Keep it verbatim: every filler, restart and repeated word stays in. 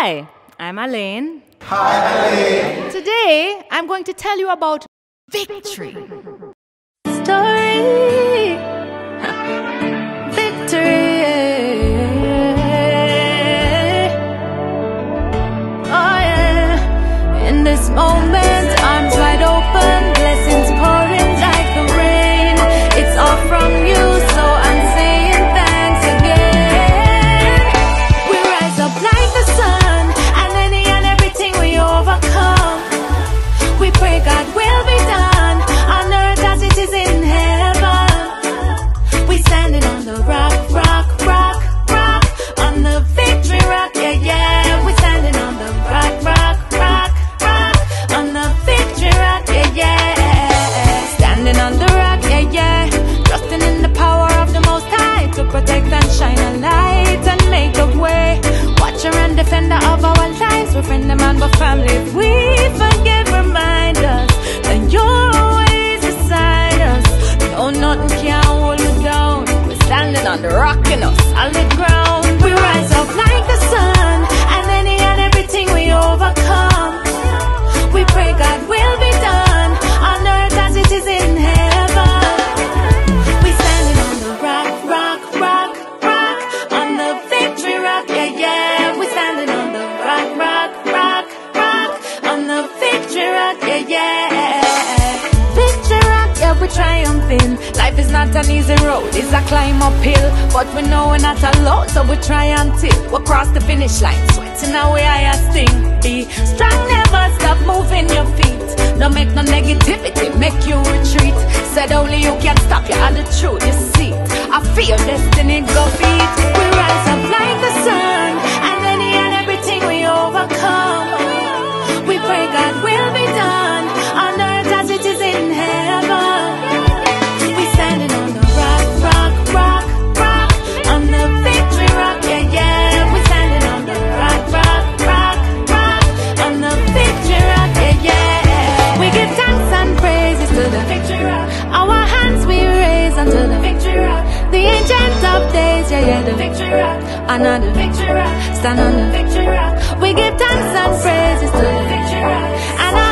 Hi, I'm Alaine. Hi, Alaine. Today, I'm going to tell you about victory. Story. Victory. Oh yeah. In this moment, arms wide open, blessings pouring like the rain. It's all from you, so I'm saying thanks again. We rise up like the sun, and any and everything we overcome. We pray God will be done on earth as it is in heaven. We standing on the rock, rock, rock, rock, on the victory rock, yeah, yeah. We standing on the rock, rock, rock, rock, on the victory rock, yeah, yeah. Standing on the rock, yeah, yeah. Trusting in the power of the Most High to protect and shine a light and make a way. Watcher and defender of our lives, we're friend and man, but family. If we forgive, remind us that you're always beside us. No, nothing can hold us down. We're standing on the rock, you know, solid ground. We rise up like the sun, and any and everything we overcome. We pray God will be done on earth as it is in heaven. We standing on the rock, rock, rock, rock, on the victory rock, yeah, yeah. We standing on the rock, rock, rock, rock, on the victory rock, yeah, yeah. Victory rock, yeah, we're triumphing. Life is not an easy road, it's a climb uphill. But we know we're not alone, so we try until we cross the finish line. Sweating away higher sting. Be strong, never stop moving your feet. Don't make no negativity, make you retreat. Said only you can stop, you are the truth, you see. I feel destiny go beat. We rise up like the sun, and any and everything we overcome. We pray God will be done on earth as it is in heaven. We standing on the rock, rock, rock, rock, on the victory rock, yeah, yeah. We standing on the rock, rock, rock, rock, on the victory rock, yeah, yeah. We give thanks and praises to the victory rock. Our hands we raise unto the victory rock. The ancient of days, yeah, yeah, the victory rock. Another victory rock, stand on the victory rock. We give thanks and praises to the victory rock. And